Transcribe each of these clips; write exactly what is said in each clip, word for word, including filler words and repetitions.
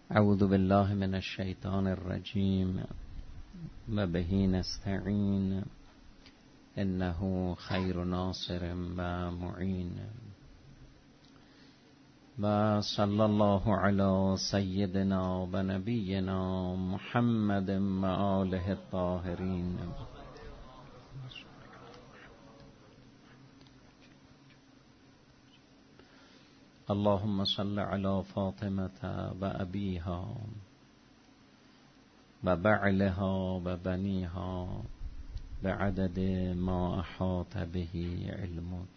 اعوذ بالله من الشیطان الرجیم و به نستعین انه خیر ناصر و معین و صلی الله علی سیدنا و نبینا محمد و آله الطاهرین. اللهم صل علی فاطمة و ابیها و بعلها و بنیها بعدد ما احاط به علمک.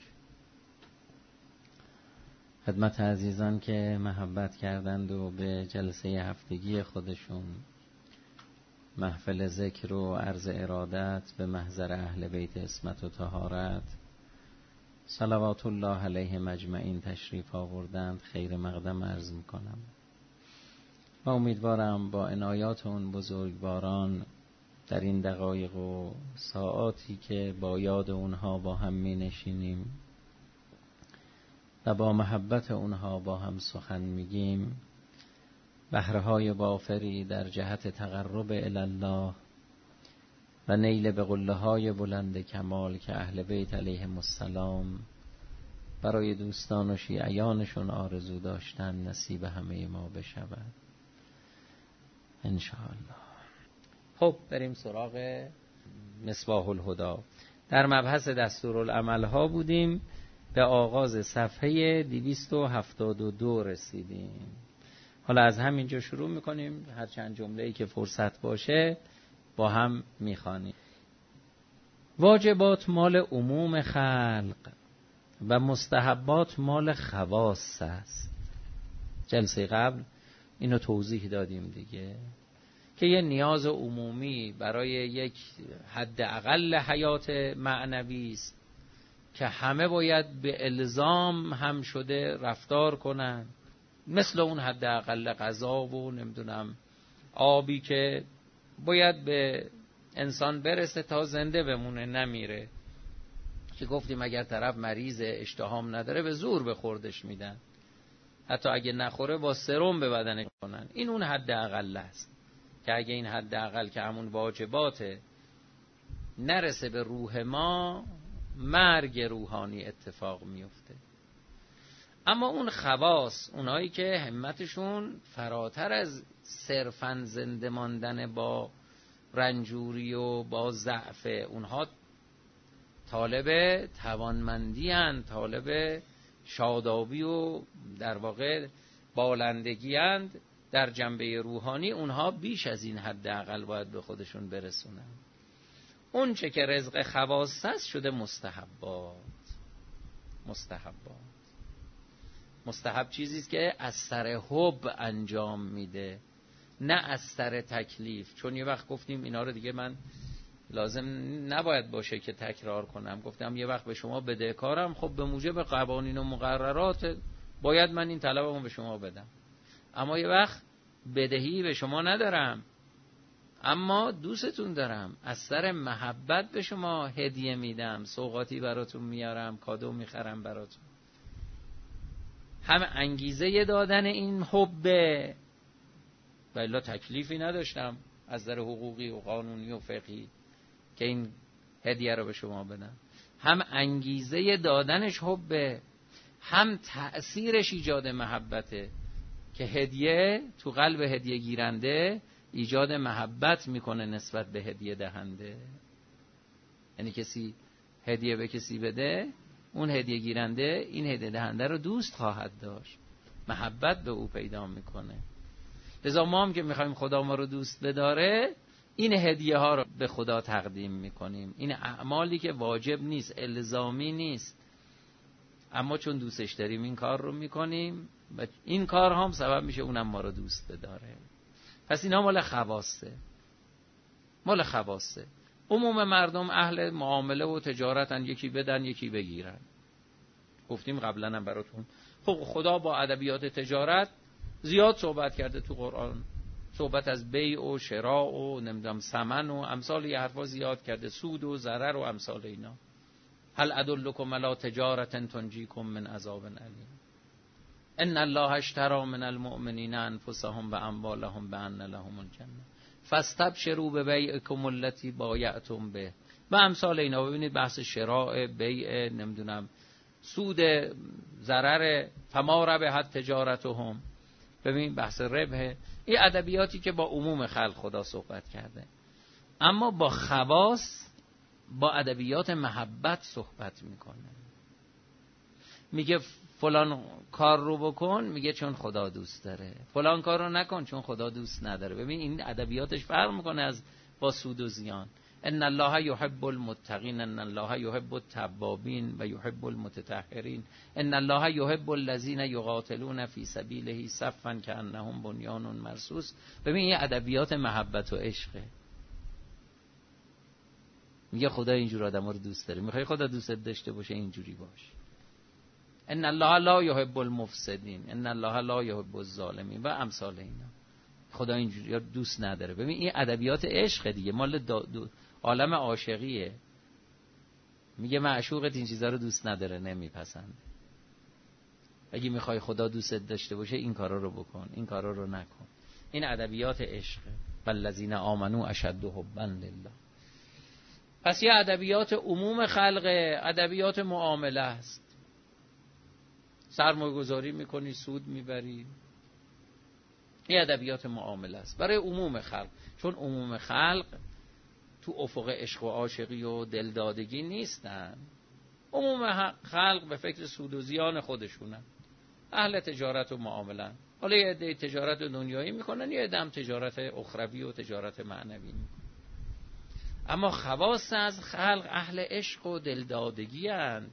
خدمت عزیزان که محبت کردند و به جلسه هفتگی خودشون محفل ذکر و عرض ارادت به محضر اهل بیت عصمت و طهارت صلوات الله علیهم اجمعین تشریف آوردند، خیر مقدم عرض میکنم و امیدوارم با عنایات اون بزرگواران در این دقایق و ساعاتی که با یاد اونها با هم می نشینیم و با محبت اونها با هم سخن میگیم، بهرهای وافری در جهت تقرب الی الله و نیل به قله های بلند کمال که اهل بیت علیهم السلام برای دوستان و شیعیانشون آرزو داشتن نصیب همه ما بشود انشاءالله. خب بریم سراغ مصباح الهدی. در مبحث دستورالعمل ها بودیم، به آغاز صفحه دویست و هفتاد و دو رسیدیم. حالا از همینجا شروع میکنیم، هر چند جمله‌ای که فرصت باشه با هم میخوانیم. واجبات مال عموم خلق و مستحبات مال خواص است. جلسه قبل اینو توضیح دادیم دیگه که یه نیاز عمومی برای یک حد اقل حیات معنوی است که همه باید به الزام هم شده رفتار کنن، مثل اون حد اقل غذا و نمیدونم آبی که باید به انسان برسه تا زنده بمونه نمیره، که گفتیم اگر طرف مریض اشتهام نداره به زور به خوردش میدن، حتی اگه نخوره با سرم به بدنش کنن. این اون حد اقل است که اگه این حد اقل که همون واجباته نرسه به روح ما، مرگ روحانی اتفاق میفته. اما اون خواص، اونایی که همتشون فراتر از صرفاً زنده ماندن با رنجوری و با ضعف، اونها طالب توانمندی هن، طالب شادابی و در واقع بالندگی هند در جنبه روحانی، اونها بیش از این حد اقل باید به خودشون برسونن. اون چه که رزق خواص است شده مستحبات. مستحبات مستحب چیزی است که از سر حب انجام میده، نه از سر تکلیف. چون یه وقت گفتیم اینا رو دیگه من لازم نباید باشه که تکرار کنم، گفتم یه وقت به شما بدهکارم، خب به موجب قوانین و مقررات باید من این طلبمو به شما بدم. اما یه وقت بدهی به شما ندارم اما دوستتون دارم، از سر محبت به شما هدیه میدم، سوغاتی براتون میارم، کادو میخرم براتون. هم انگیزه دادن این حبه، ولی تکلیفی نداشتم از نظر حقوقی و قانونی و فقهی که این هدیه رو به شما بدم. هم انگیزه دادنش حبه، هم تأثیرش ایجاد محبته که هدیه تو قلب هدیه گیرنده ایجاد محبت میکنه نسبت به هدیه دهنده. یعنی کسی هدیه به کسی بده، اون هدیه گیرنده این هدیه دهنده رو دوست خواهد داشت، محبت به او پیدا میکنه. لذا ما هم که میخوایم خدا ما رو دوست بداره، این هدیه ها رو به خدا تقدیم میکنیم. این اعمالی که واجب نیست، الزامی نیست، اما چون دوستش داریم این کار رو میکنیم و این کار هم سبب میشه اونم ما رو دوست بداره. پس اینا مال خواصه، مال خواصه. عموم مردم اهل معامله و تجارتن، یکی بدن یکی بگیرن. گفتیم قبلا هم براتون، خب خدا با ادبیات تجارت زیاد صحبت کرده تو قرآن، صحبت از بیع و شراء و نمیدونم ثمن و امثال یه حرفا زیاد کرده، سود و ضرر و امثال اینا. هل ادلکم علی تجارة تنجیکم من عذاب الیم. ان الله اشتری من المؤمنین انفسهم و اموالهم بان لهم الجنه فاستبشروا ببیعکم التی بایعتم به و امثال اینا. ببینید بحث شراء، بیع، نمیدونم سود، ضرر، فما ربحت تجارتهم، ببین بحث ربح. این ادبیاتی که با عموم خلق خدا صحبت کرده. اما با خواص، با ادبیات محبت صحبت میکنه. میگه فلان کار رو بکن، میگه چون خدا دوست داره. فلان کار رو نکن چون خدا دوست نداره. ببین این ادبیاتش فرق میکنه از با سود و زیان. ان الله یحب المتقین، ان الله یحب التوابین و یحب المتطهرین، ان الله یحب الذین یقاتلون فی سبیله صفا کانهم بنیان مرصوص. ببین این ادبیات محبت و عشقه. میگه خدا اینجور آدما رو دوست داره. میخوای خدا دوست داشته باشه اینجوری باش. ان الله لا یحب المفسدین، ان الله لا یحب الظالمین و امثال اینا. خدا اینجوری دوست نداره. ببین این ادبیات عشق دیگه، مال عالم عاشقیه. میگه معشوقت این چیزا رو دوست نداره، نمیپسنده. اگه میخوای خدا دوست داشته باشه این کارا رو بکن، این کارا رو نکن. این ادبیات عشقه. والذین آمنوا اشد حبا لله. پس یه ادبیات عموم خلقه، ادبیات معامله است. سرمایه گذاری میکنی، سود میبری، این ادبیات معامله است برای عموم خلق. چون عموم خلق تو افق عشق و عاشقی و دلدادگی نیستن. عموم خلق به فکر سود و زیان خودشونن، اهل تجارت و معاملن. حالا یه عده تجارت دنیایی میکنن، یه عده هم تجارت اخروی و تجارت معنوی میکنن. اما خواص از خلق اهل عشق و دلدادگی اند،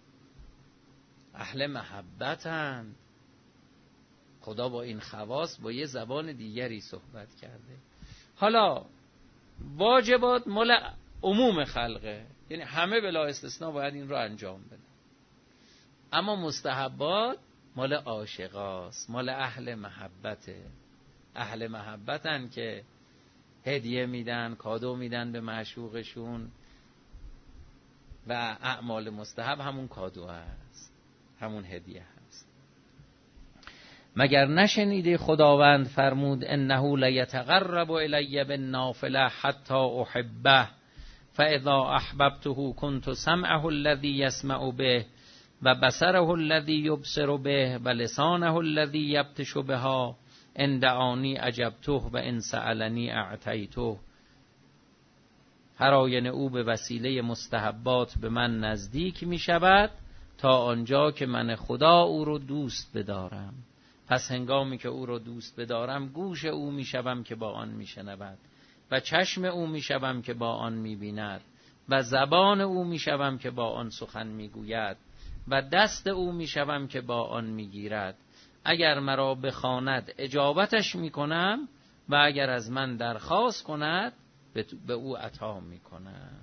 اهل محبت اند. خدا با این خواص با یه زبان دیگری صحبت کرده. حالا واجبات مال عموم خلقه، یعنی همه بلا استثناء باید این رو انجام بدن. اما مستحبات مال عاشقاست، مال اهل محبته. اهل محبتن که هدیه میدن، کادو میدن به معشوقشون و اعمال مستحب همون کادو هست، همون هدیه هست. مگر نشنیده خداوند فرمود انه لیتقرب الی بالنافله حتی احبه فاذا احببته كنت سمعه الذی یسمع به و بصره الذی یبصر به و لسانه الذی یبطش بها ان دعانی اجبته و ان سألنی اعطیته. هر آینه او به وسیله مستحبات به من نزدیک می شود تا آنجا که من خدا او رو دوست بدارم. پس هنگامی که او رو دوست بدارم گوش او می شوم که با آن می شنود و چشم او می شوم که با آن می بیند و زبان او می شوم که با آن سخن می گوید و دست او می شوم که با آن می گیرد. اگر مرا بخواند اجابتش می کنم و اگر از من درخواست کند به او عطا می کنم.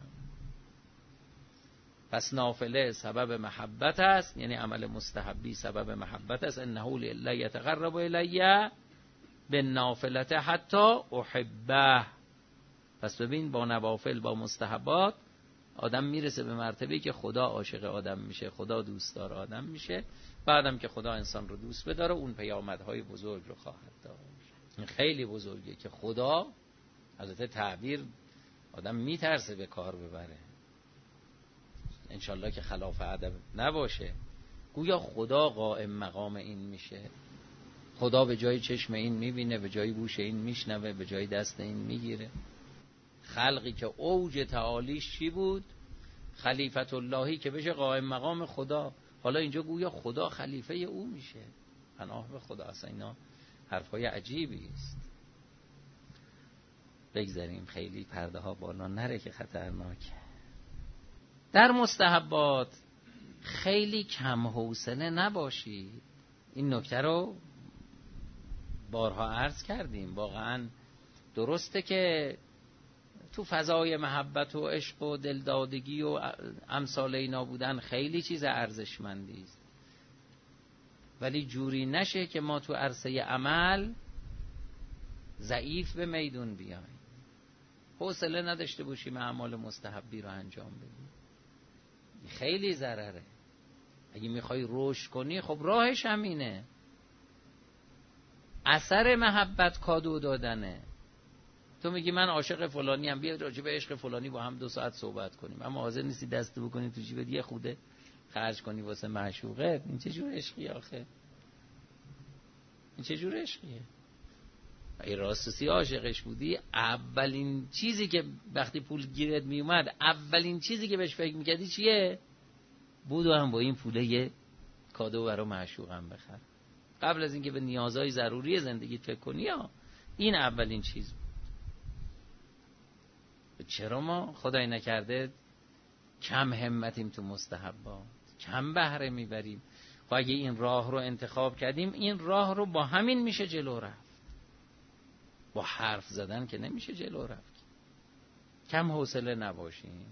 پس نافله سبب محبت است، یعنی عمل مستحبی سبب محبت است. انه لا یتقرب الی بالنافله حتی احبه. پس ببین با نوافل، با مستحبات آدم میرسه به مرتبه‌ای که خدا عاشق آدم میشه، خدا دوستدار آدم میشه. بعدم که خدا انسان رو دوست بداره اون پیامدهای بزرگ رو خواهد داشت. این خیلی بزرگه که خدا، البته تعبیر آدم میترسه به کار ببره، انشالله که خلاف ادب نباشه. گویا خدا قائم مقام این میشه. خدا به جای چشم این میبینه، به جای گوش این میشنوه، به جای دست این میگیره. خلقی که اوج تعالیش چی بود؟ خلیفت اللهی که بشه قائم مقام خدا. حالا اینجا گویا خدا خلیفه او میشه. پناه به خدا. اصلا اینا حرفای عجیبی است. بگذاریم خیلی پرده ها بالا نره که خطرناکه. در مستحبات خیلی کم حوصله نباشید. این نکته رو بارها عرض کردیم. واقعا درسته که تو فضای محبت و عشق و دلدادگی و امثال اینا بودن خیلی چیز ارزشمندی است، ولی جوری نشه که ما تو عرصه عمل ضعیف به میدون بیایم، حوصله نداشته باشیم اعمال مستحبی رو انجام بدیم. خیلی ضرره. اگه میخوای رشد کنی خب راهش همینه. اثر محبت کادو دادنه. تو میگی من عاشق فلانی ام، بیا راجع به عشق فلانی با هم دو ساعت صحبت کنیم، اما حاضر نیستی دست بکنی تو جیبت یه خوده خرج کنی واسه معشوقت. این چه جور عشقی آخه؟ این چه جور عشقیه؟ اگه راستی عاشقش بودی، اولین چیزی که وقتی پول گیرت میومد اولین چیزی که بهش فکر میکردی چیه؟ بودو هم با این پوله یه کادو برای معشوقم بخر، قبل از اینکه به نیازهای ضروری زندگیت فکر کنی. یا این اولین چیز بود. چرا ما خدای نکرده کم همتیم تو مستحبات، کم بهره میبریم؟ خب اگه این راه رو انتخاب کردیم، این راه رو با همین میشه جلو رفت، با حرف زدن که نمیشه جلو رفت. کم حوصله نباشیم،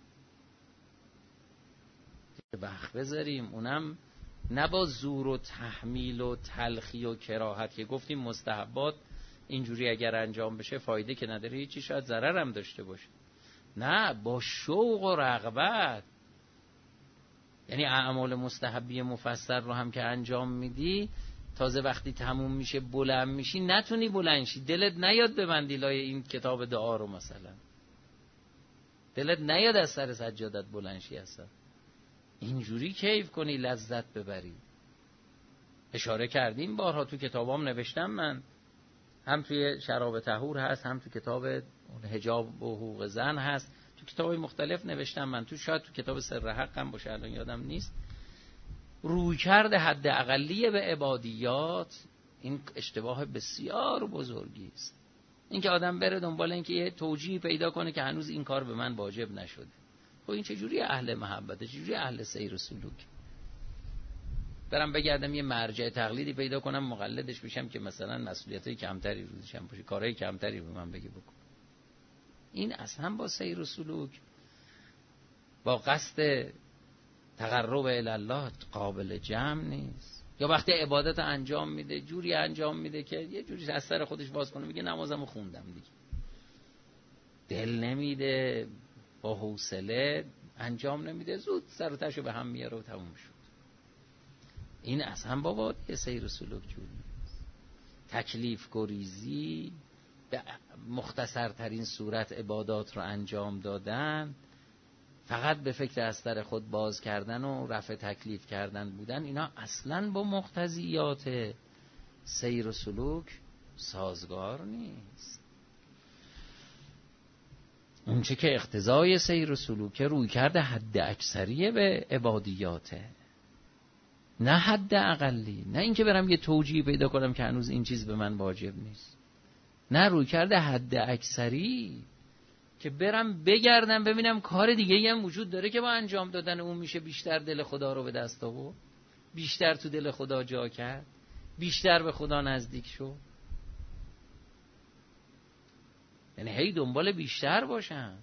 وقت بذاریم، اونم نه با زور و تحمیل و تلخی و کراهت که گفتیم مستحبات اینجوری اگر انجام بشه فایده که نداره، هیچی، شاید ضرر هم داشته باشه. نه، با شوق و رغبت. یعنی اعمال مستحبی مفسر رو هم که انجام میدی، تازه وقتی تموم میشه بلند میشی نتونی بلند شی، دلت نیاد ببندی لای این کتاب دعا رو، مثلا دلت نیاد از سر سجادت بلند شی، اصلا اینجوری کیف کنی، لذت ببری. اشاره کردیم بارها، تو کتابام نوشتم من، هم توی شراب طهور هست، هم تو کتاب حجاب و حقوق زن هست، تو کتابای مختلف نوشتم من، تو شاید تو کتاب سر حق هم باشه، الان یادم نیست. روی کرده حد اقلیه به عبادیات، این اشتباه بسیار بزرگی است. این که آدم بره دنبال این که یه توجیه پیدا کنه که هنوز این کار به من واجب نشده. خب این چجوری اهل محبته؟ چجوری اهل سیر و سلوک؟ برم بگردم یه مرجع تقلیدی پیدا کنم مقلدش بشم که مثلا مسئولیتای کمتری روزشم باشه، کارهای کمتری به من بگه بکن. این اصلا با سیر و سلوک، با قصد تقرب الی الله قابل جمع نیست. یا وقتی عبادت انجام میده جوری انجام میده که یه جوری از سر خودش باز کنه، میگه نمازمو خوندم دیگه، دل نمیده، با حوصله انجام نمیده، زود سر و تاشو به هم میاره و تموم شد. این اصلا بابا یه سیر و سلوک جوری نیست. تکلیف گریزی، به مختصرترین صورت عبادات رو انجام دادن، فقط به فکر از سر خود باز کردن و رفع تکلیف کردن بودن، اینا اصلا با مقتضیات سیر و سلوک سازگار نیست. اونچه که اقتضای سیر و سلوک روی کرده حد اکثریه به عبادیاته، نه حد اقلی. نه اینکه برم یه توجیه پیدا کنم که هنوز این چیز به من واجب نیست، نه، روی کرده حد اکثری که برم بگردم ببینم کار دیگه هم وجود داره که با انجام دادن اون میشه بیشتر دل خدا رو به دست آورد، بیشتر تو دل خدا جا کرد، بیشتر به خدا نزدیک شو. یعنی هی دنبال بیشتر باشم.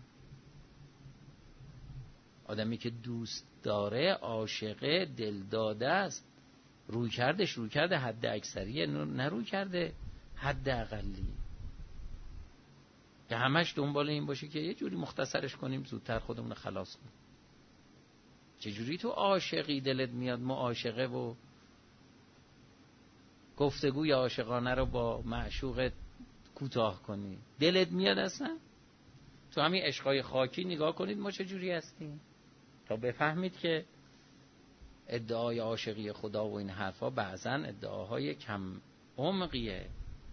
آدمی که دوست داره، عاشقه، دلداده است، روی کردش روی کرده حد اکثریه، نه روی کرده حد اقلی که همش دنبال این باشه که یه جوری مختصرش کنیم زودتر خودمون رو خلاص کنیم. چجوری تو عاشقی دلت میاد معاشقه و گفتگوی عاشقانه رو با معشوقت کوتاه کنی؟ دلت میاد اصلا؟ تو همین عشقای خاکی نگاه کنید ما چجوری هستیم تا بفهمید که ادعای عاشقی خدا و این حرفا بعضن ادعاهای کم عمقیه.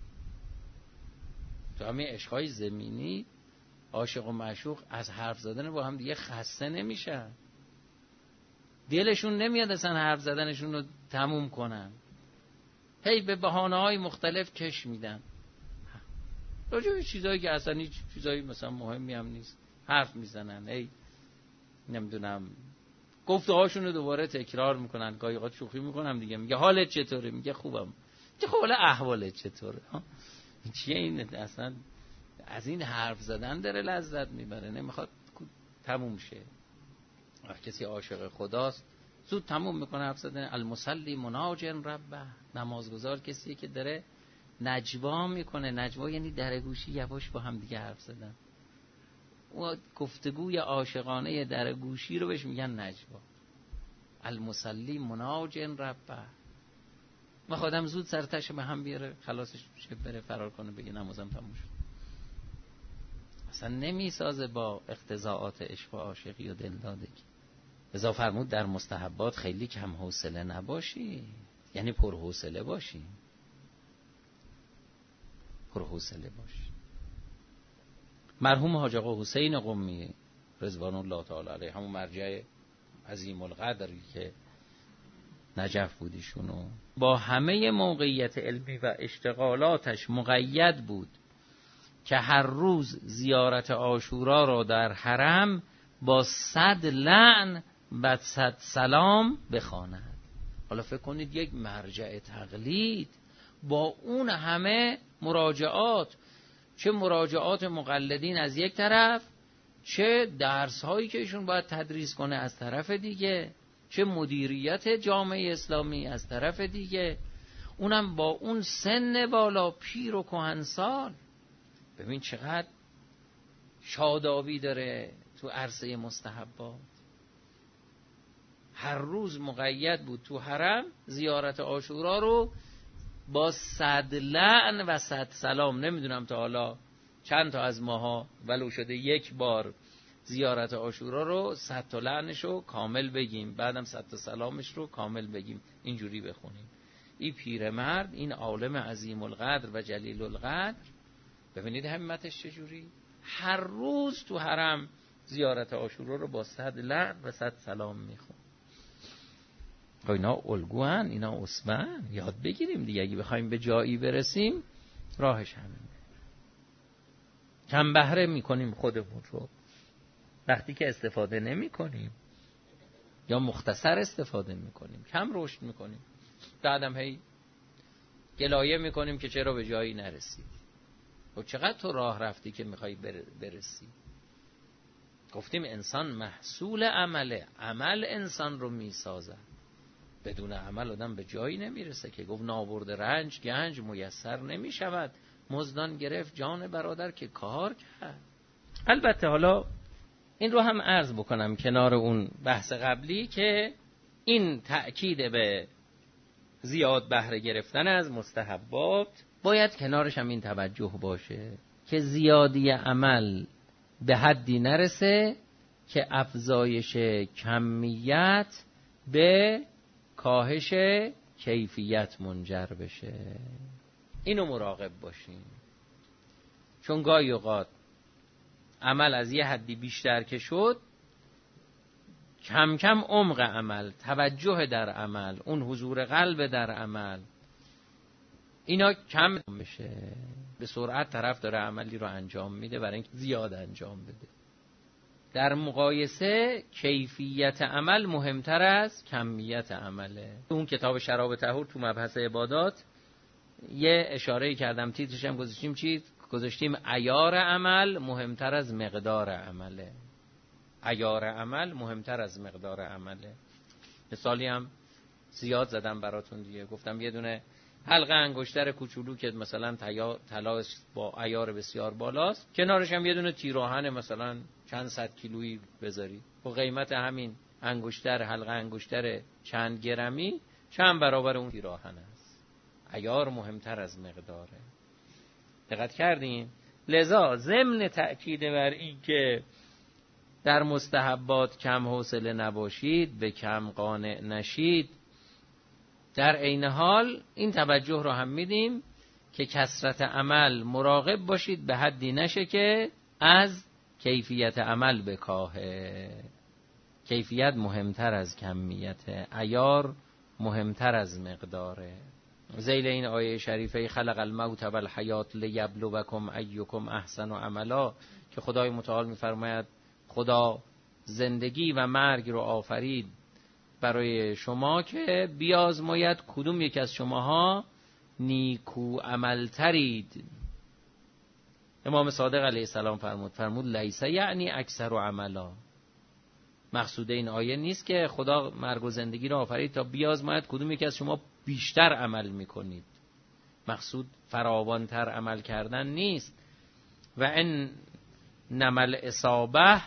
تو همین عشقای زمینی عاشق و معشوق از حرف زدن با هم دیگه خسته نمیشن، دلشون نمیاد اصلا حرف زدنشون رو تموم کنن، هی به بهانه‌های مختلف کش میدن راجع به چیزایی که اصلا هیچ چیزایی مثلا مهمی هم نیست حرف میزنن، هی نمیدونم گفته هاشون رو دوباره تکرار میکنن، گاهی اوقات شوخی میکنم دیگه، میگه حالت چطوره؟ میگه خوبم. چه خب حالا احوالت چطوره؟ چیه این؟ اصلا از این حرف زدن داره لذت میبره، نمیخواد تموم شه. کسی عاشق خداست زود تموم میکنه حرف زدن. المصلی مناجن ربه، نمازگزار کسیه که داره نجوا میکنه. نجوا یعنی در گوشی یواش با هم دیگه حرف زدن. و گفتگوی عاشقانه در گوشی رو بهش میگن نجوا. المصلی مناجن ربه. و خودم زود سرتش به هم بیاره، خلاصش بشه، بره فرار کنه، بگه نمازم تموم شد. اصلا نمیسازه با اقتضاعات عشق و عاشقی و دلدادگی. لذا فرمود در مستحبات خیلی کم حوصله نباشی، یعنی پر حوصله باشی، پر حوصله باشی. مرحوم حاج آقا حسین قمی رضوان الله تعالی علیه، همون مرجع عظیم القدری که نجف بودیشونو، با همه موقعیت علمی و اشتغالاتش مقید بود که هر روز زیارت عاشورا را در حرم با صد لعن و صد سلام بخواند. حالا فکر کنید یک مرجع تقلید با اون همه مراجعات، چه مراجعات مقلدین از یک طرف، چه درس هایی که ایشون باید تدریس کنه از طرف دیگه، چه مدیریت جامعه اسلامی از طرف دیگه، اونم با اون سن بالا، پیر و کهنسال. ببین چقدر شادابی داره تو عرصه مستحبات. هر روز مقید بود تو حرم زیارت عاشورا رو با صد لعن و صد سلام. نمیدونم تا حالا چند تا از ماها ولو شده یک بار زیارت عاشورا رو صد تا لعنش رو کامل بگیم، بعدم صد تا سلامش رو کامل بگیم، اینجوری بخونیم. این پیرمرد، این عالم عظیم القدر و جلیل القدر، ببینید همتش چجوری، هر روز تو حرم زیارت عاشورا رو با صد لعن و صد سلام میخون. اینا الگوان، اینا اسوه‌ان، یاد بگیریم دیگه. اگه بخوایم به جایی برسیم راهش همینه. کم بهره میکنیم خودمون رو وقتی که استفاده نمی کنیم، یا مختصر استفاده میکنیم، کم رشد میکنیم، بعدم هی گلایه میکنیم که چرا به جایی نرسید. و چقدر تو راه رفتی که میخوای برسی. گفتیم انسان محصول عمله، عمل انسان رو میسازه، بدون عمل آدم به جایی نمیرسه که. گفت نابرد رنج گنج میسر نمیشود، مزدان گرفت جان برادر که کار کرد. البته حالا این رو هم عرض بکنم کنار اون بحث قبلی که این تأکید به زیاد بهره گرفتن از مستحبات، باید کنارش هم این توجه باشه که زیادی عمل به حدی نرسه که افزایش کمیت به کاهش کیفیت منجر بشه. اینو مراقب باشیم، چون گاهی اوقات عمل از یه حدی بیشتر که شد، کم کم عمق عمل، توجه در عمل، اون حضور قلب در عمل، اینا کم میشه. به سرعت طرف داره عملی رو انجام میده برای اینکه زیاد انجام بده. در مقایسه کیفیت عمل مهمتر از کمیت عمله. اون کتاب شراب طهور تو مبحث عبادات یه اشاره کردم، تیترش هم گذاشتیم چی؟ گذاشتیم عیار عمل مهمتر از مقدار عمله. عیار عمل مهمتر از مقدار عمله. مثالی هم زیاد زدم براتون دیگه. گفتم یه دونه حلقه انگشتر کوچولو که مثلا طلا با عیار بسیار بالاست، کنارش هم یه دونه تیراهن مثلا چند صد کیلویی بذاری، با قیمت همین انگشتر، حلقه انگشتر چند گرمی، چند برابر اون تیراهن است. عیار مهمتر از مقداره. دقت کردین؟ لذا ضمن تأکید بر این که در مستحبات کم حوصله نباشید، به کم قانع نشید، در عین حال این توجه رو هم میدیم که کثرت عمل مراقب باشید به حدی نشه که از کیفیت عمل بکاهه. کیفیت مهمتر از کمیت، عیار مهمتر از مقداره. ذیل این آیه شریفه خلق الموت و الحیات لیبلوکم ایکم احسن عملا، که خدای متعال میفرماید خدا زندگی و مرگ رو آفرید برای شما که بیازماید کدوم یک از شماها نیکو عمل ترید. امام صادق علیه السلام فرمود فرمود لیسه یعنی اکثر و عملا. مقصود این آیه نیست که خدا مرگ و زندگی رو آفرید تا بیازماید کدوم یک از شما بیشتر عمل میکنید. مقصود فراوانتر عمل کردن نیست. و ان نمل اصابه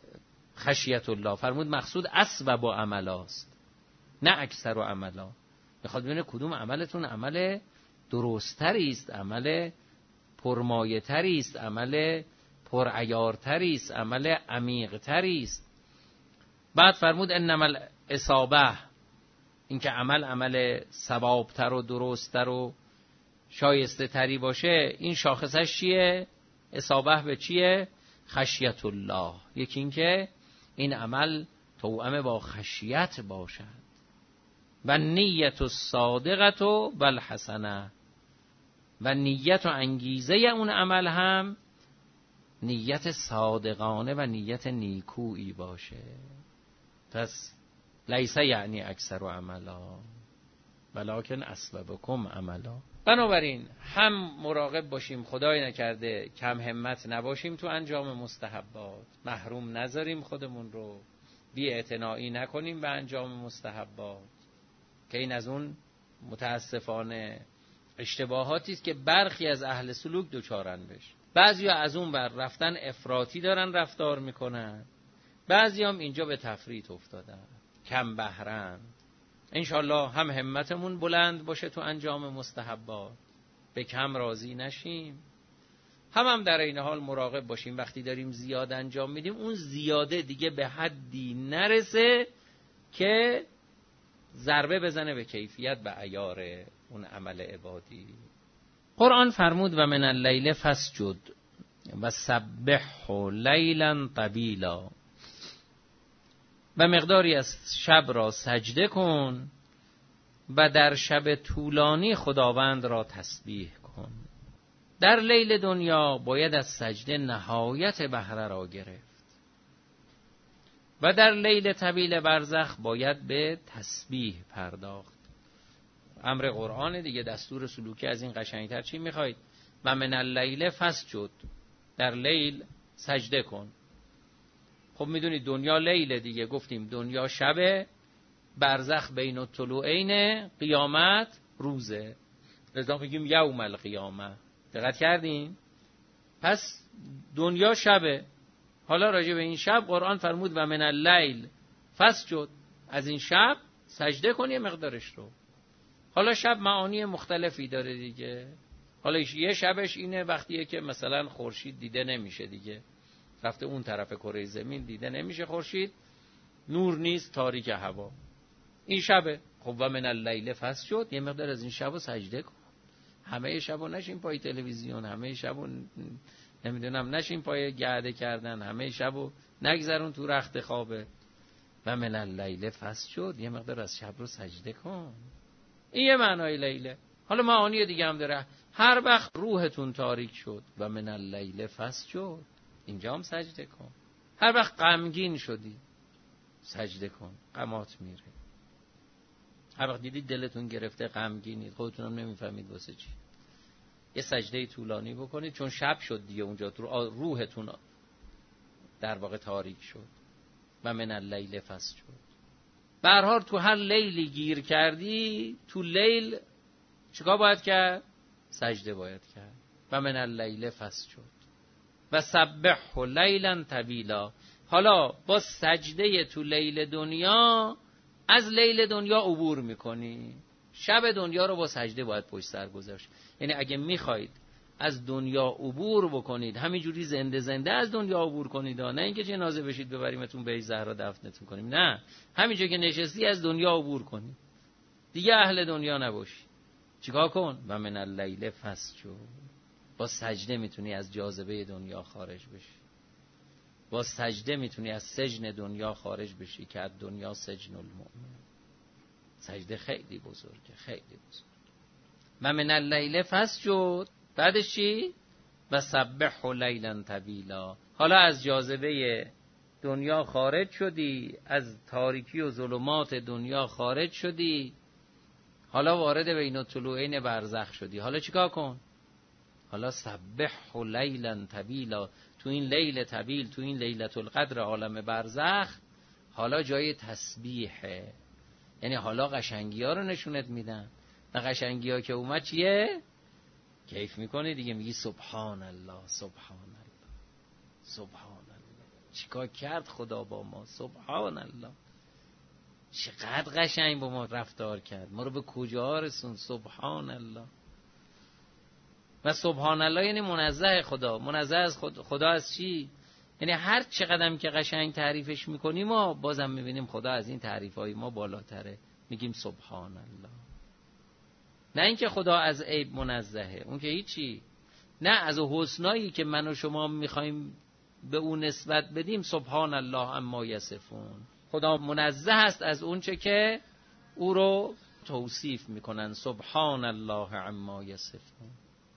خشیت الله، فرمود مقصود اسباب و عملاست، نه اکثر و عملا. میخواد ببینه کدوم عملتون عمل درست‌تری است، عمل پرمایه‌تری است، عمل پرعیارتری است، عمل عمیق‌تری است. بعد فرمود انما الاصابه، این که عمل عمل ثوابتر و درست‌تر و شایسته تری باشه، این شاخصش چیه؟ اصابه به چیه؟ خشیت الله. یکی این که این عمل توأم با خشیت باشد. و نیت الصادقه و الحسنه، و نیت و انگیزه اون عمل هم نیت صادقانه و نیت نیکویی باشه. پس لیس یعنی اکثر عملا ولکن اسببکم عملا. بنابراین هم مراقب باشیم خدای نکرده کم همت نباشیم تو انجام مستحبات، محروم نذاریم خودمون رو، بی اعتنایی نکنیم به انجام مستحبات، که این از اون متاسفانه اشتباهاتی است که برخی از اهل سلوک دوچارن بش. بعضیا از اون بر رفتن افراطی دارن رفتار میکنن، بعضی هم اینجا به تفریط افتادن، کم بهرن. انشالله هم همتمون بلند باشه تو انجام مستحبات، به کم راضی نشیم، هم هم در این حال مراقب باشیم وقتی داریم زیاد انجام میدیم اون زیاده دیگه به حدی نرسه که ضربه بزنه به کیفیت به عیار اون عمل عبادی. قرآن فرمود و من اللیل فسجد و سبحه لیلا طویلا، و مقداری از شب را سجده کن و در شب طولانی خداوند را تسبیح کن. در لیل دنیا باید از سجده نهایت بهره را گرفت و در لیل طویل برزخ باید به تسبیح پرداخت. امر قرآن دیگه، دستور سلوکی از این قشنگتر چی میخواید؟ و من اللیل فسجد، در لیل سجده کن. خب میدونید دنیا لیل دیگه، گفتیم دنیا شبه، برزخ بین الطلوعین، قیامت روزه، لذا میگیم یوم القیامه. دقت کردین؟ پس دنیا شبه. حالا راجع به این شب قرآن فرمود و من اللیل فسجد، از این شب سجده کن یه مقدارش رو. حالا شب معانی مختلفی داره دیگه. حالا یه شبش اینه وقتیه که مثلا خورشید دیده نمیشه دیگه، رفته اون طرف کره زمین دیده نمیشه خورشید، نور نیست، تاریک هوا، این شبه. خب و من اللیل فسجد، یه مقدار از این شبو سجده کن. همه شبو نشین پای تلویزیون، همه شبو نمیدونم نشین پای گرده کردن، همه شبو نگذرون تو رخت خوابه. و من اللیل فسجد، یه مقدار از شب رو سجده کن. این یه معنای لیله. حالا معانی دیگه هم داره. هر وقت روحتون تاریک شد و من اللیل فسجد، اینجا هم سجده کن. هر وقت غمگین شدی سجده کن، غمات میره. هر وقت دیدید دلتون گرفته غمگینید، خودتون هم نمیفهمید واسه چی، یه سجده طولانی بکنید، چون شب شد دیگه، اونجا تو روحتون در واقع تاریک شد. و من اللیل فسجد. به هر حال تو هر لیلی گیر کردی، تو لیل چیکار باید کرد؟ سجده باید کرد. و من اللیل فسجد و سبحه لیلا طویلا. حالا با سجده تو لیل دنیا از لیل دنیا عبور میکنی، شب دنیا رو با سجده باید پشت سر گذاشت. یعنی اگه میخواید از دنیا عبور بکنید، همینجوری زنده زنده از دنیا عبور کنید، نه اینکه جنازه بشید ببریمتون به زهرا دفنتون کنیم، نه، همینجا که نشستی از دنیا عبور کنید، دیگه اهل دنیا نباشی. چیکار کن؟ و من اللیل فسجد. با سجده میتونی از جاذبه دنیا خارج بشی، با سجده میتونی از سجن دنیا خارج بشی که از دنیا سجن المؤمن. سجده خیلی بزرگه، خیلی بزرگ. و من اللیل فسجد، بعدش چی؟ و سبحه لیلا طویلا. حالا از جاذبه دنیا خارج شدی، از تاریکی و ظلمات دنیا خارج شدی، حالا وارد بین الطلوعین برزخ شدی. حالا چیکار کن؟ حالا سبحه لیلا طویلا. تو این لیل طویل، تو این لیلة القدر عالم برزخ، حالا جای تسبیحه. یعنی حالا قشنگی ها رو نشونت میدن. و قشنگی ها که اومد چیه؟ کیف میکنی دیگه، میگی سبحان الله، سبحان الله، سبحان الله. چیکار کرد خدا با ما؟ سبحان الله. چقدر قشنگ با ما رفتار کرد، ما رو به کجا رسوند. سبحان الله. و سبحان الله یعنی منزه خدا. منزه از خدا. خدا از چی؟ یعنی هر چقدر که قشنگ تعریفش میکنیم ما بازم میبینیم خدا از این تعریفهای ما بالاتره، میگیم سبحان الله. نه اینکه خدا از عیب منزهه، اون که هیچی، نه از حسنایی که من و شما میخوایم به اون نسبت بدیم. سبحان الله اما یصفون. خدا منزه است از اون چه که او رو توصیف میکنن. سبحان الله اما یصفون.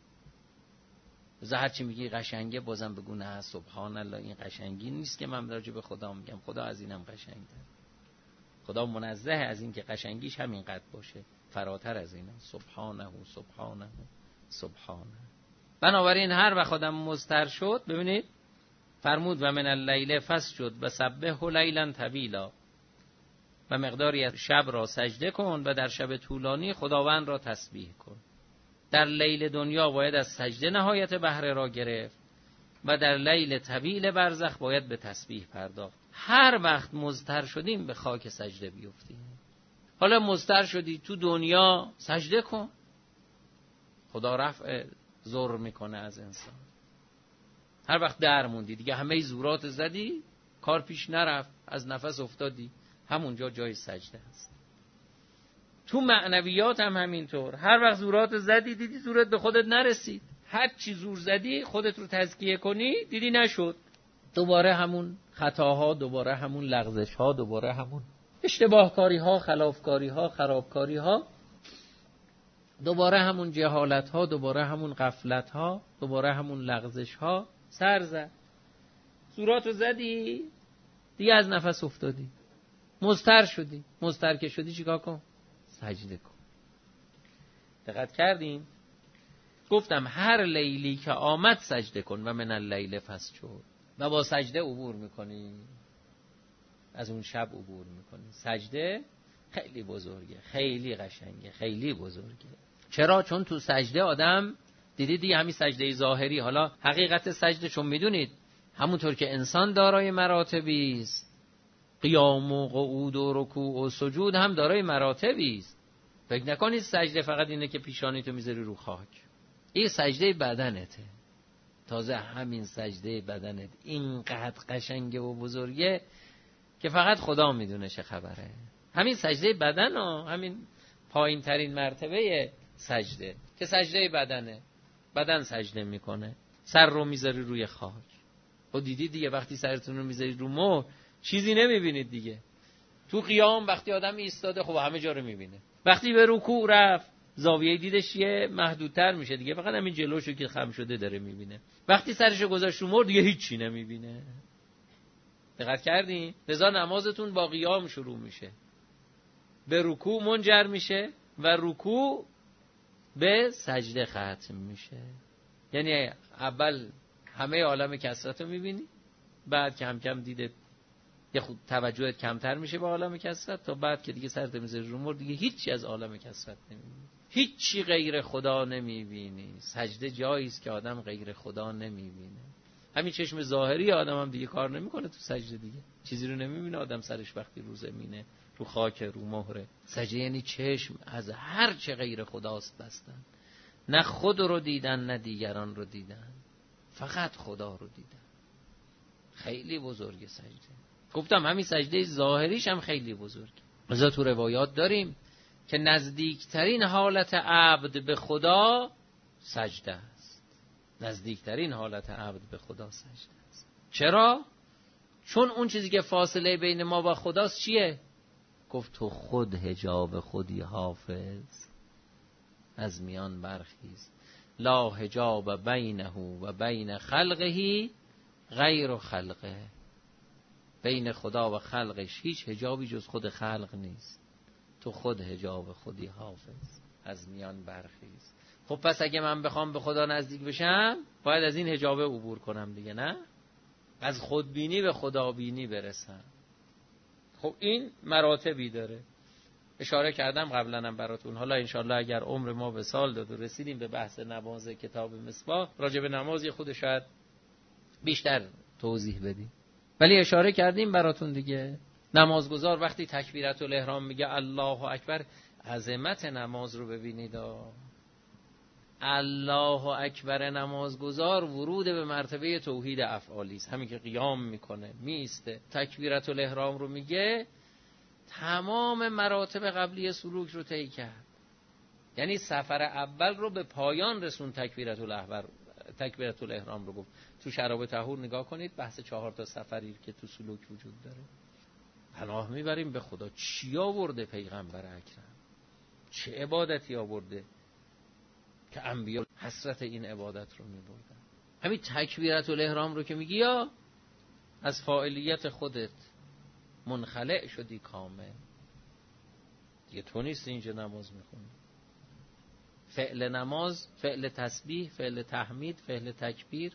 هر چی میگی قشنگه بازم بگو نه سبحان الله این قشنگی نیست که من راجع به خدا میگم، خدا از اینم قشنگ‌تر. خدا منزه از این که قشنگیش همینقدر باشه، فراتر از اینه. سبحانه سبحانه سبحانه. بنابراین هر وقت آدم مضطر شد، ببینید فرمود و من اللیل فسجد و سبحه لیلا طویلا، و مقداری از شب را سجده کن و در شب طولانی خداوند را تسبیح کن. در لیل دنیا باید از سجده نهایت بهره را گرفت و در لیل طویل برزخ باید به تسبیح پرداخت. هر وقت مضطر شدیم به خاک سجده بیفتیم. حالا مضطر شدی تو دنیا، سجده کن، خدا رفع ضر میکنه از انسان. هر وقت در موندی دیگه، همه زورات زدی، کار پیش نرفت، از نفس افتادی، همونجا جای سجده است. تو معنویات هم همینطور. هر وقت زورات زدی دیدی زورت به خودت نرسید، هر چی زور زدی خودت رو تزکیه کنی دیدی نشد، دوباره همون خطاها، دوباره همون لغزش‌ها، دوباره همون اشتباهکاری‌ها، خلافکاری‌ها، خرابکاری‌ها، دوباره همون جهالت‌ها، دوباره همون غفلت‌ها، دوباره همون لغزش‌ها. سر زد، زوراتو زدی دیگه، از نفس افتادی، مضطر شدی. مضطر که شدی چیکار کن؟ سجده کن. دقت کردین؟ گفتم هر لیلی که آمد سجده کن و من اللیل فسجد، و با سجده عبور میکنی، از اون شب عبور میکنی. سجده خیلی بزرگه، خیلی قشنگه، خیلی بزرگه. چرا؟ چون تو سجده آدم دیدید دیگه، همین سجده ظاهری. حالا حقیقت سجده چون میدونید همونطور که انسان دارای مراتبی است، قیام و قعود و رکوع و سجود هم دارای مراتبی است. فکر نکنید سجده فقط اینه که پیشانیتو میذاری رو خاک. این سجده بدنته. تازه همین سجده بدنت اینقدر قشنگه و بزرگه که فقط خدا میدونه چه خبره. همین سجده بدن ها، همین پایین ترین مرتبه سجده که سجده بدنه. بدن سجده میکنه، سر رو میذاری روی خاک. و دیدید دیگه وقتی سرتون رو میذارید رو مهر چیزی نمیبینید دیگه. تو قیام وقتی آدم ایستاده خب همه جا رو میبینه. وقتی به رکوع رفت زاویه دیدش یه محدودتر میشه دیگه، فقط همین جلوشو که خم شده داره میبینه. وقتی سرشو گذاشت رو مهر دیگه هیچی نمیبینه. دقت کردین؟ لذا نمازتون با قیام شروع میشه، به رکوع منجر میشه و رکوع به سجده ختم میشه. یعنی اول همه عالم کثرت رو میبینی، بعد کم کم دیده یه خود توجهت کمتر میشه به عالم کثرت، تا بعد که دیگه سرت میذاری رو مهر دیگه هیچی از عالم کثرت نمیبینی، هیچی غیر خدا نمیبینی. سجده جایی است که آدم غیر خدا نمیبینه. همین چشم ظاهری آدم هم دیگه کار نمیکنه تو سجده، دیگه چیزی رو نمیبینه آدم سرش وقتی رو زمینه، رو خاک، رو مهره. سجده یعنی چشم از هر چه غیر خداست بستن. نه خود رو دیدن نه دیگران رو دیدن، فقط خدا رو دیدن. خیلی بزرگه سجده. گفتم همین سجده ظاهریش هم خیلی بزرگه. لذا تو روایات داریم که نزدیکترین حالت عبد به خدا سجده است. نزدیکترین حالت عبد به خدا سجده است. چرا؟ چون اون چیزی که فاصله بین ما و خداست چیه؟ گفت تو خود حجاب خودی حافظ، از میان برخیز. لا حجاب بینه و بین خلقه غیر خلقه. بین خدا و خلقش هیچ حجابی جز خود خلق نیست. تو خود حجاب خودی حافظ، از میان برخیز. خب پس اگه من بخوام به خدا نزدیک بشم باید از این حجابه عبور کنم دیگه، نه؟ از خودبینی به خدابینی برسم. خب این مراتبی داره. اشاره کردم قبلا براتون. حالا انشالله اگر عمر ما به سال داد و رسیدیم به بحث نماز کتاب مصباح، راجع به نماز یه خود شاید بیشتر توضیح بدیم، ولی اشاره کردیم براتون دیگه. نمازگزار وقتی تکبیرت الاحرام میگه الله اکبر، عظمت نماز رو ببینید. الله اکبر نمازگزار ورود به مرتبه توحید افعالی است. همین که قیام میکنه، میسته، تکبیرت الاحرام رو میگه، تمام مراتب قبلی سلوک رو طی کرد. یعنی سفر اول رو به پایان رسون. تکبیرت الاحرام تکبیرت الاحرام رو گفت. تو شراب طهور نگاه کنید، بحث چهار تا سفری که تو سلوک وجود داره. پناه میبریم به خدا. چی آورده پیغمبر اکرم؟ چه عبادتی آورده که انبیا حسرت این عبادت رو میبردن؟ همین تکبیرت الاحرام رو که میگی، یا از فاعلیت خودت منخلع شدی کامل، دیگه تو نیست اینجا نماز میخونی. فعل نماز، فعل تسبیح، فعل تحمید، فعل تکبیر،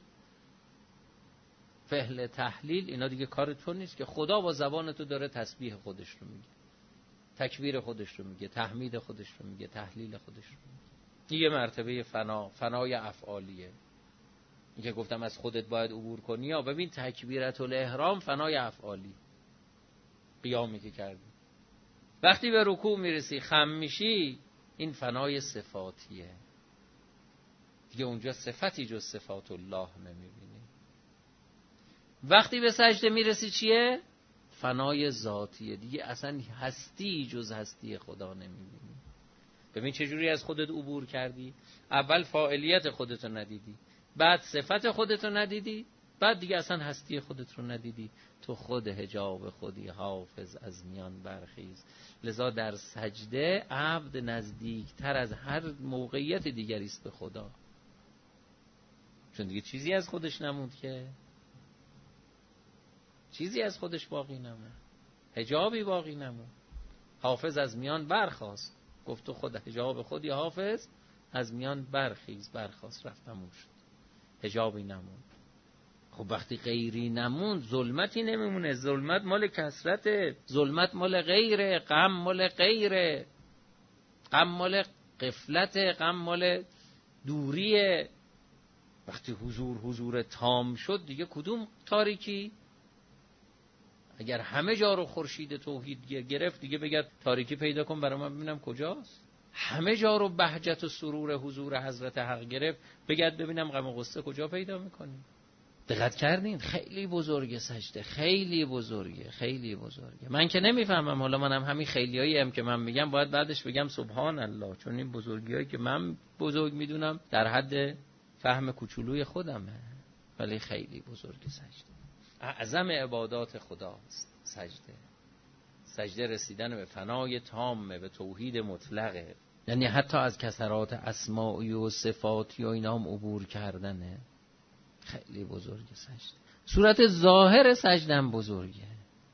فعل تحلیل، اینا دیگه کار تو نیست که. خدا با زبان تو داره تسبیح خودش رو میگه، تکبیر خودش رو میگه، تحمید خودش رو میگه، تحلیل خودش رو میگه. یه مرتبه فنا، فنای افعالیه. این که گفتم از خودت باید عبور کنی، یا ببین تکبیرت الاحرام فنای افعالی، قیامی که کردی. وقتی به رکوع میرسی، خم میشی، این فنای صفاتیه دیگه. اونجا صفتی جز صفات الله نمیبینی. وقتی به سجده میرسی چیه؟ فنای ذاتیه دیگه. اصلا هستی جز هستی خدا نمیبینی. ببین چجوری از خودت عبور کردی. اول فاعلیت خودتو ندیدی، بعد صفت خودتو ندیدی، بعد دیگه اصلا هستی خودت رو ندیدی. تو خود حجاب خودی، حافظ از میان برخیز. لذا در سجده عبد نزدیکتر از هر موقعیت دیگری است به خدا، چون دیگه چیزی از خودش نموند، که چیزی از خودش باقی نموند، حجابی باقی نموند. حافظ از میان برخاست، گفت تو خود حجاب خودی، حافظ از میان برخیز. برخاست، رفت، تموم شد، حجابی نموند. خب وقتی غیری نموند، ظلمتی نمیمونه. ظلمت مال کثرته، ظلمت مال غیره، غم مال غیره، غم مال غفلته، غم مال دوریه. وقتی حضور حضور تام شد، دیگه کدوم تاریکی؟ اگر همه جا رو خورشید توحید گرفت، دیگه بگرد تاریکی پیدا کن برای من ببینم کجاست. همه جا رو بهجت و سرور حضور حضرت حق گرفت، بگرد ببینم غم و غصه کجا پیدا میکنی. دقت کردین؟ خیلی بزرگه سجده، خیلی بزرگه، خیلی بزرگه. من که نمیفهمم، حالا منم همین خیلیایی هم که من میگم باید بعدش بگم سبحان الله، چون این بزرگیایی که من بزرگ میدونم در حد فهم کوچولوی خودمه، ولی خیلی بزرگه سجده. اعظم عبادات خداست سجده. سجده رسیدن به فنای تامه، به توحید مطلقه. یعنی حتی از کثرات اسماعی و صفاتی و اینا هم عبور کردنه. خیلی بزرگه سجده. صورت ظاهر سجدم بزرگه،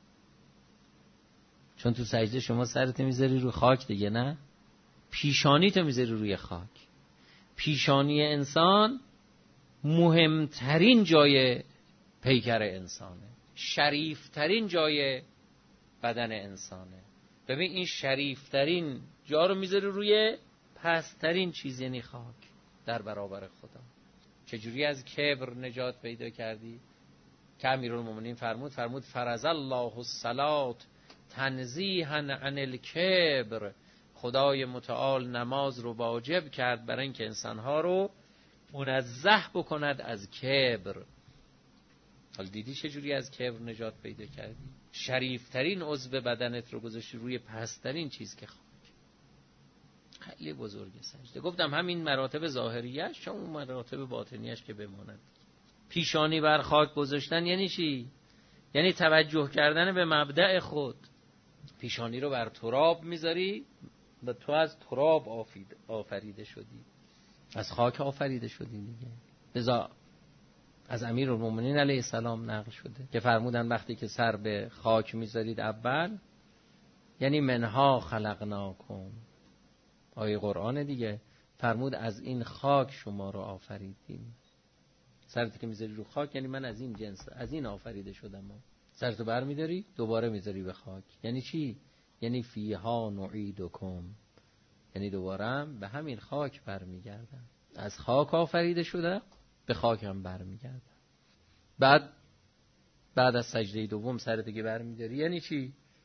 چون تو سجده شما سرت میذاری رو خاک دیگه، نه؟ پیشانی تو میذاری روی خاک. پیشانی انسان مهمترین جای پیکر انسانه، شریفترین جای بدن انسانه. ببین این شریفترین جا رو میذاری روی پسترین چیز، یعنی خاک، در برابر خدا. چجوری از کبر نجات پیدا کردی؟ که امیرالمومنین فرمود فرمود فرض الله الصلاة تنزیها عن الکبر. خدای متعال نماز رو واجب کرد برای اینکه انسانها رو منزه بکند از کبر. حال دیدی چجوری از کبر نجات پیدا کردی؟ شریفترین عضو بدنت رو گذاشتی روی پسترین چیز که خاک. خیلی بزرگه سجده. گفتم همین مراتب ظاهریش، چون اون مراتب باطنیش که بماند. پیشانی بر خاک گذاشتن یعنی چی؟ یعنی توجه کردن به مبدأ خود. پیشانی رو بر تراب میذاری و تو از تراب آفریده شدی، از خاک آفریده شدی دیگه. لذا از امیرالمومنین علیه السلام نقل شده که فرمودن وقتی که سر به خاک میذارید اول، یعنی منها خلقناکم، آیه قرآن دیگه، فرمود از این خاک شما رو آفریدیم. سرت که میذاری رو خاک یعنی من از این جنس، از این آفریده شدم. سرتو بر میداری دوباره میذاری به خاک. یعنی چی؟ یعنی فیها نعیدکم، یعنی دوباره به همین خاک برمیگردم. از خاک آفریده شده، به خاک هم برمیگردم. بعد بعد از سجده دوم سرت که برمیداری یعنی چی؟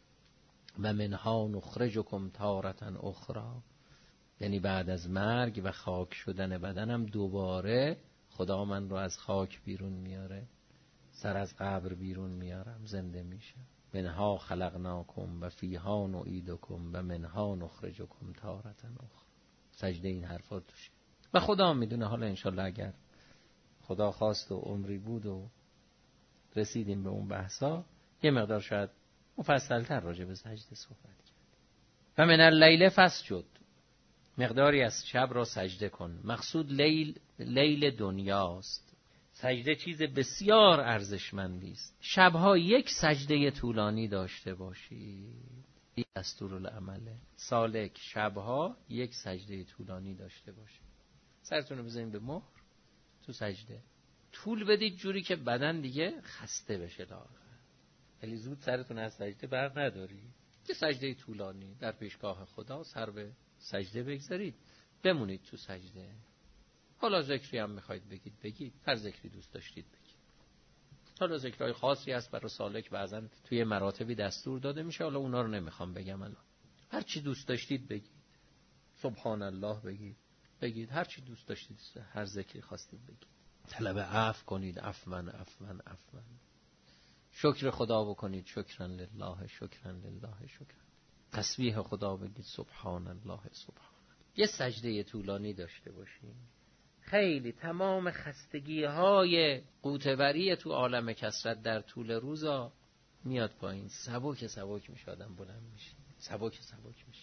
و منها نخرجکم تارة اخری، یعنی بعد از مرگ و خاک شدن بدنم دوباره خدا من رو از خاک بیرون میاره، سر از قبر بیرون میارم، زنده میشم. منها خلقناکم و فیها نعیدکم و منها نخرجکم تارة اخری. سجده این حرفات توشه و خدا میدونه. حالا انشالله اگر خدا خواست و عمری بود و رسیدیم به اون بحثا، یه مقدار شاید مفصل‌تر راجع به سجده صحبت کرد. و من اللیل فسجد، مقداری از شب را سجده کن. مقصود لیل لیل دنیاست. سجده چیز بسیار ارزشمندی است. شبها یک سجده طولانی داشته باشید. این دستورالعمله. سالک شبها یک سجده طولانی داشته باشید. سرتون رو بزنید به مهر تو سجده. طول بدید جوری که بدن دیگه خسته بشه لاغر. ولی زود سرتون از سجده بر ندارید. یه سجده طولانی در پیشگاه خدا سر به سجده بگذارید، بمونید تو سجده. حالا ذکری هم میخواید بگید بگید، هر ذکری دوست داشتید بگید. حالا ذکرهای خاصی هست برای سالک، بعضا توی مراتبی دستور داده میشه، حالا اونا رو نمیخوام بگم الان. هر چی دوست داشتید بگید. سبحان الله بگید، بگید هر چی دوست داشتید، هر ذکری خواستید بگید. طلب عفو کنید، عفوان عفوان عفوان. شکر خدا بکنید، شکرا لله شکرا لله شکرا. تسبیح خدا بگید، سبحان الله سبحان الله. یه سجده طولانی داشته باشیم. خیلی تمام خستگی های قوتوری تو عالم کثرت در طول روزا میاد پایین. سبک سبک میشه، آدم بلند میشه، سبک سبک میشه.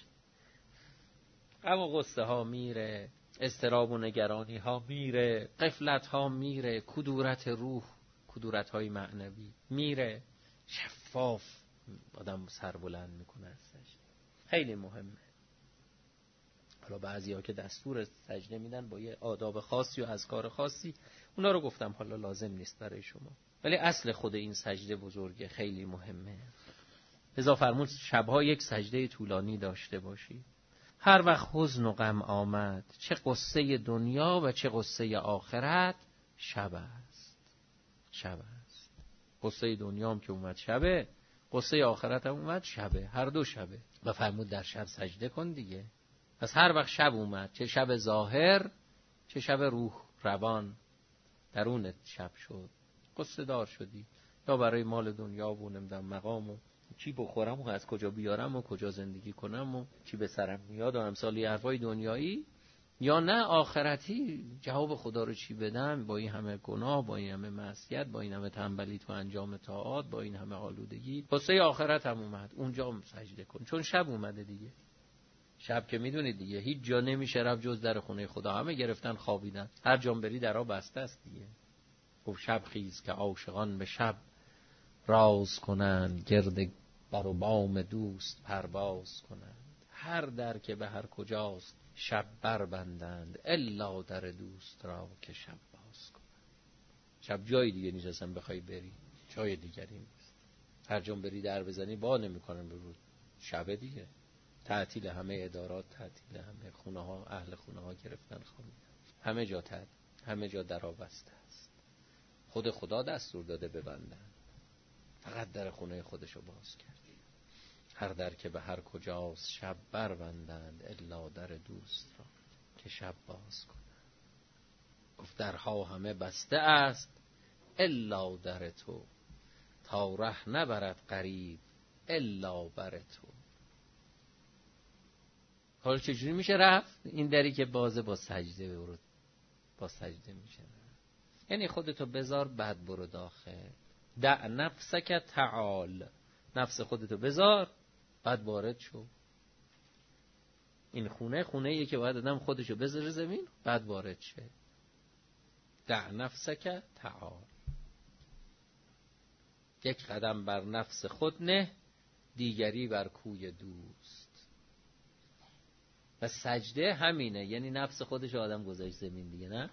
غم و غصه ها میره، اضطراب و نگرانی ها میره، غفلت ها میره، کدورت روح، کدورت های معنوی میره. شفاف آدم سر بلند میکنه از سجده. خیلی مهمه. حالا بعضی ها که دستور سجده میدن با یه آداب خاصی و اذکار خاصی، اونا رو گفتم حالا لازم نیست برای شما، ولی اصل خود این سجده بزرگه، خیلی مهمه. لذا فرمود شبها یک سجده طولانی داشته باشی. هر وقت حزن و غم آمد، چه قصه دنیا و چه قصه آخرت، شب است. شب است. قصه دنیا هم که اومد شبه، قصه آخرت هم اومد شبه، هر دو شبه. و فرمود در شب سجده کن دیگه. پس هر وقت شب اومد، چه شب ظاهر چه شب روح روان درونت شب شد، قصه دار شدی، یا برای مال دنیا و نمیدونم مقام و چی بخورم و از کجا بیارم و کجا زندگی کنم و چی به سرم میاد و امثالی حرفای دنیایی، یا نه آخرتی جواب خدا رو چی بدم با این همه گناه، با این همه معصیت، با این همه تنبلی تو انجام طاعات، با این همه آلودگی. قصه آخرت هم اومد، اونجا هم سجده کن، چون شب اومده دیگه. شب که میدونید دیگه هیچ جا نمیشه رفت جز در خونه خدا، همه گرفتن خوابیدن، هر جا بری درها بسته است دیگه. گفت شب خیز که عاشقان به شب راز کنند، گرد بر و بام دوست پرواز کنند. هر در که به هر کجاست شب بربندند، الا در دوست را که شب باز کنند. شب جای دیگه نیست اصلا بخوای بری، جای دیگری نیست. هر جا بری در بزنی با نمیکنن برو، شب دیگه. تعطیل همه ادارات، تعطیل همه خونه ها، اهل خونه ها گرفتن خوابیدن، همه جا تعطیل، همه جا درا بسته است. خود خدا دستور داده ببندن، فقط در خونه خودشو باز کرد. هر در که به هر کجاست شب بربندند، الا در دوست را که شب باز کنند. گفت درها همه بسته است الا در تو، تا ره نبرد غریب الا بر تو. حالا چجوری میشه رفت؟ این دری که بازه با سجده برو، با سجده میشه. یعنی خودتو بذار بعد برو داخل. دع نفسک تعال، نفس خودتو بذار بعد وارد شو. این خونه خونه ایه که باید آدم خودشو بذاره زمین بعد وارد شه. دع نفسک تعال، یک قدم بر نفس خود نه، دیگری بر کوی دوست. و سجده همینه، یعنی نفس خودش آدم گذاشت زمین دیگه، نه؟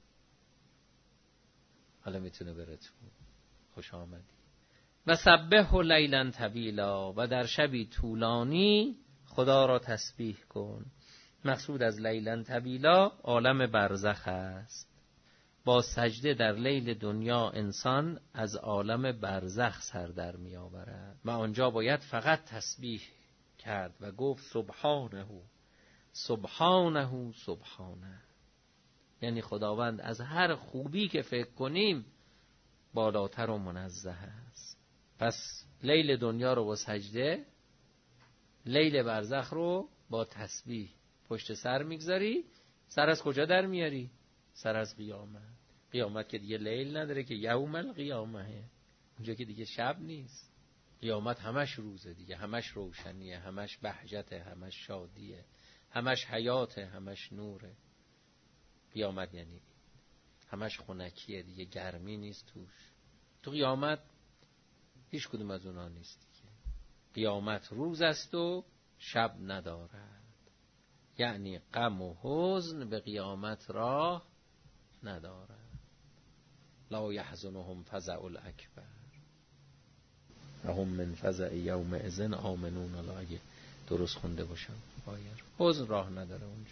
حالا میتونه بره تو. خوش آمدی. و سبح لیلا طویلا، و در شبی طولانی خدا را تسبیح کن. مقصود از لیلا طویلا عالم برزخ است. با سجده در لیل دنیا انسان از عالم برزخ سر در می آورد و آنجا باید فقط تسبیح کرد و گفت سبحانه سبحانه سبحانه، یعنی خداوند از هر خوبی که فکر کنیم بالاتر و منزه است. پس لیل دنیا رو با سجده، لیل برزخ رو با تسبیح پشت سر میگذاری. سر از کجا در میاری؟ سر از قیامت. قیامت که دیگه لیل نداره، که یوم القیامه، اونجا که دیگه شب نیست. قیامت همش روزه دیگه، همش روشنیه، همش بهجته، همش شادیه، همش حیاته، همش نوره. قیامت یعنی همش خنکیه دیگه، گرمی نیست توش. تو قیامت هیچ کدوم از اونا نیست دیگه. قیامت روز است و شب ندارد، یعنی غم و حزن به قیامت راه ندارد. لا یحزنهم فزع الاکبر و هم من فزع یومئذ آمنون. الله اگه درست خونده باشم بایر، حزن راه نداره اونجا.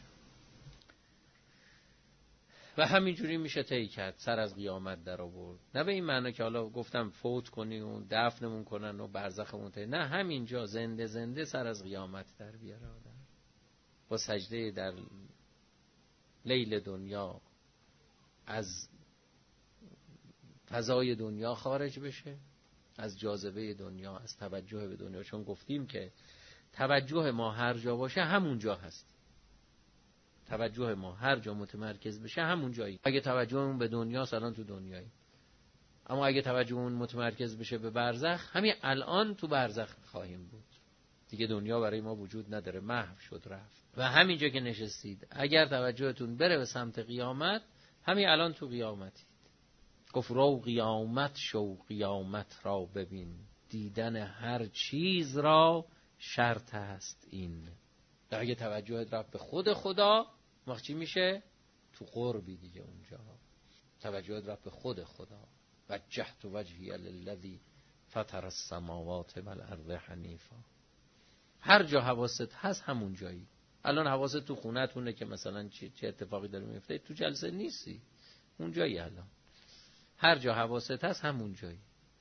و همینجوری میشه طی کرد، سر از قیامت در آورد. نه به این معنی که حالا گفتم فوت کنی و دفنمون کنن و برزخمون طی، نه، همینجا زنده زنده سر از قیامت در بیاره آدم. با سجده در لیل دنیا از فضای دنیا خارج بشه، از جاذبه دنیا، از توجه به دنیا. چون گفتیم که توجه ما هر جا باشه همون جا هست. توجه ما هر جا متمرکز بشه همون جایی. اگه توجهمون به دنیاست الان تو دنیایی، اما اگه توجهمون متمرکز بشه به برزخ، همین الان تو برزخ خواهیم بود دیگه. دنیا برای ما وجود نداره، محو شد رفت. و همینجا که نشستید اگر توجهتون بره به سمت قیامت، همین الان تو قیامتید. گفت رو قیامت شو، قیامت را ببین، دیدن هر چیز را شرط است این. اگه توجهت رفت به خود خدا، وقت چی میشه؟ تو قربی دیگه اونجا. توجهت رفت به خود خدا. وجهت وجهی للذی فطر السماوات والارض حنیفا. هر جا حواست هست همون جایی. الان حواست تو خونه‌تونه که مثلا چه اتفاقی داره میفته، تو جلسه نیستی، اون جایی. الان هر جا حواست هست همون جایی.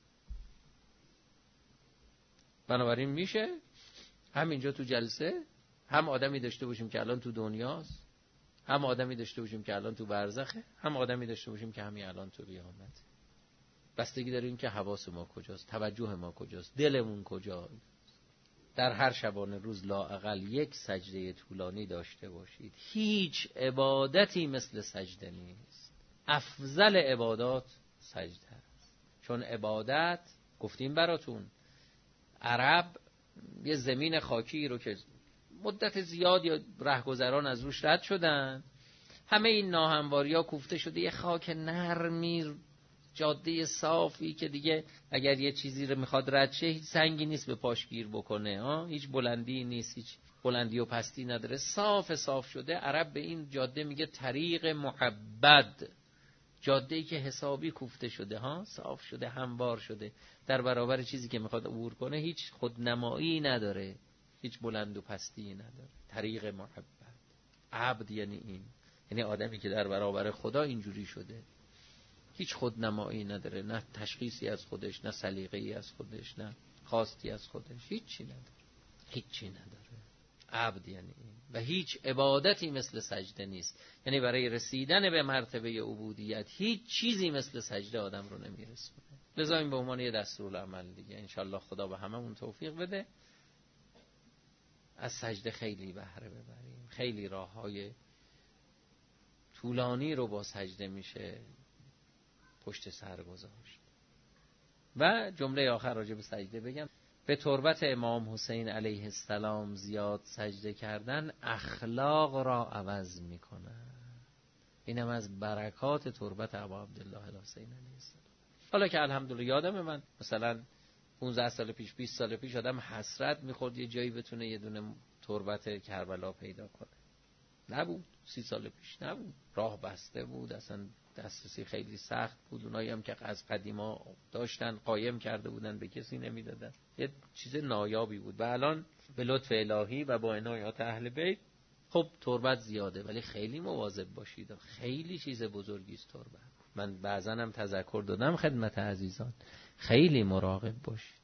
بنابراین میشه همینجا تو جلسه هم آدمی داشته باشیم که الان تو دنیاست، هم آدمی داشته باشیم که الان تو برزخه، هم آدمی داشته باشیم که همین الان تو قیامت. بستگی داره این که حواس ما کجاست، توجه ما کجاست، دلمون کجاست. در هر شبانه روز لااقل یک سجده طولانی داشته باشید. هیچ عبادتی مثل سجده نیست. افضل عبادات سجده است. چون عبادت گفتیم براتون، عرب یه زمین خاکی رو که مدت زیاد یا رهگذران از روش رد شدن، همه این ناهمواری‌ها کوفته شده، یه خاک نرمی، جاده صافی که دیگه اگر یه چیزی رو میخواد رد شه، هیچ سنگی نیست به پاش گیر بکنه، ها، هیچ بلندی نیست، هیچ بلندی و پستی نداره، صاف صاف شده. عرب به این جاده میگه طریق معبد، جاده‌ای که حسابی کوفته شده، ها، صاف شده، هموار شده، در برابر چیزی که میخواد عبور کنه هیچ خودنمایی نداره، هیچ بلند و پستی نداره. طریق معبد. عبد یعنی این، یعنی آدمی که در برابر خدا اینجوری شده، هیچ خودنمایی نداره، نه تشخیصی از خودش، نه سلیقه‌ای از خودش، نه خواستی از خودش، هیچی نداره، هیچی نداره. عبد یعنی این. و هیچ عبادتی مثل سجده نیست. یعنی برای رسیدن به مرتبه عبودیت هیچ چیزی مثل سجده آدم رو نمیرسونه. لذا این به عنوان یه دستورالعمل دیگه، انشالله خدا به هممون توفیق بده از سجده خیلی بهره ببریم. خیلی راههای طولانی رو با سجده میشه پشت سر گذاشت. و جمله آخر راجع به سجده بگم، به تربت امام حسین علیه السلام زیاد سجده کردن اخلاق را عوض میکنه. اینم از برکات تربت ابا عبدالله الحسین علیه السلام. حالا که الحمدلله یادم من مثلا پانزده سال پیش، بیست سال پیش آدم حسرت میخورد یه جایی بتونه یه دونه تربت کربلا پیدا کنه، نبود. سی سال پیش نبود، راه بسته بود، اصلا دسترسی خیلی سخت بود. اونایی هم که از قدیما داشتن قایم کرده بودن به کسی نمیدادن، یه چیز نایابی بود. و الان به لطف الهی و با عنایات اهل بیت خب تربت زیاده، ولی خیلی مواظب باشید، خیلی چیز بزرگی است تربت. من بعضا هم تذکر دادم خدمت عزیزان، خیلی مراقب باشید.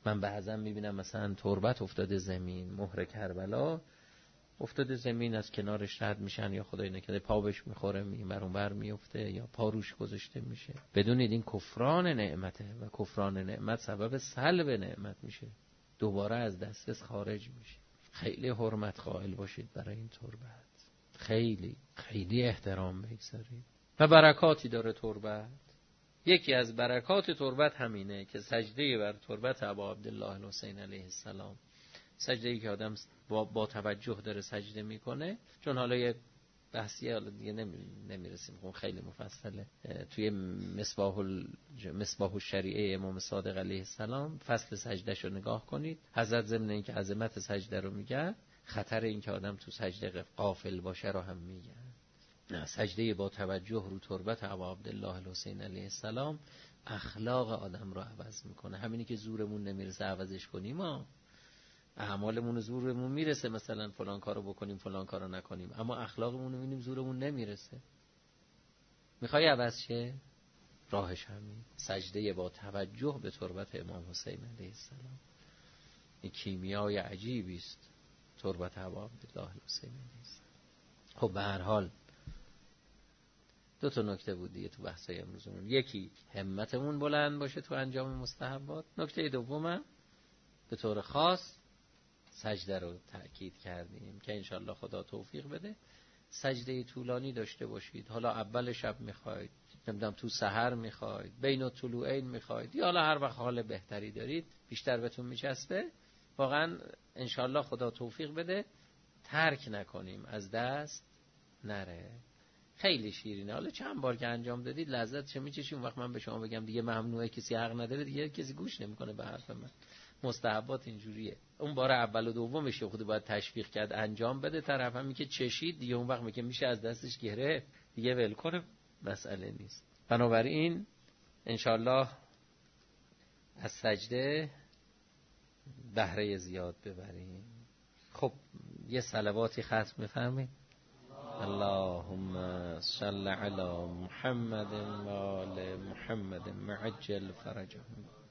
من بعضا میبینم مثلا تربت افتاده زمین، مهر کربلا افتاده زمین، از کنارش رد میشن یا خدای نکرده پا بهش میخوره، این بر اون بر میفته یا پا روش گذاشته میشه. بدونید این کفران نعمته و کفران نعمت سبب سلب نعمت میشه، دوباره از دسترس خارج میشه. خیلی حرمت قائل باشید برای این تربت، خیلی خیلی احترام بگذارید. و برکاتی داره تربت. یکی از برکات تربت همینه که سجده بر تربت ابا عبدالله الحسین علیه السلام، سجده‌ای که آدم با, با توجه داره سجده میکنه. چون حالا یه بحثیه حالا دیگه نمیرسیم، خب خیلی مفصله. توی مصباح ال... مصباح الشریعه امام صادق علیه السلام فصل سجدهشو نگاه کنید. حضرت ضمن این که عظمت سجده رو میگه، خطر این که آدم تو سجده غافل باشه رو هم میگه. نه، سجده با توجه رو تربت ابا عبدالله الحسین علیه السلام اخلاق آدم رو عوض میکنه. همینی که زورمون نمیرسه عوضش کنیم، ما اعمالمون زورمون میرسه، مثلا فلان کارو بکنیم فلان کارو نکنیم، اما اخلاقمون رو میبینیم زورمون نمیرسه. میخوای عوض شه؟ راهش همین، سجده با توجه به تربت امام حسین علیه السلام. این کیمیای عجیبی است تربت ابا عبدالله الحسین علیه السلام. خب به هر حال دو تا نکته بود دیگه تو بحثای امروزمون. یکی همتمون بلند باشه تو انجام مستحبات. نکته دومم به طور خاص سجده رو تأکید کردیم که انشالله خدا توفیق بده سجده طولانی داشته باشید. حالا اول شب میخواید، نمیدونم تو سحر میخواید، بین الطلوعین میخواید، یا حالا هر وقت حال بهتری دارید بیشتر بهتون میچسبه، واقعا انشالله خدا توفیق بده ترک نکنیم، از دست نره. خیلی شیرینه. حالا چند بار که انجام دادید لذت چه میچشید، اون وقت من به شما بگم دیگه ممنوعه، کسی حق نداره، دیگه کسی گوش نمیکنه به حرف من. مستحبات اینجوریه. اون بار اول و دومش خود باید تشویق کرد انجام بده، طرف هم میگه چشید دیگه، اون وقت میگه میشه از دستش گره دیگه ول کنه، مسئله نیست. بنابراین انشالله از سجده بهره زیاد ببریم. خب یه صلواتی ختم بفرمایید. اللهم صل علی محمد و آل محمد معجل فرجهم.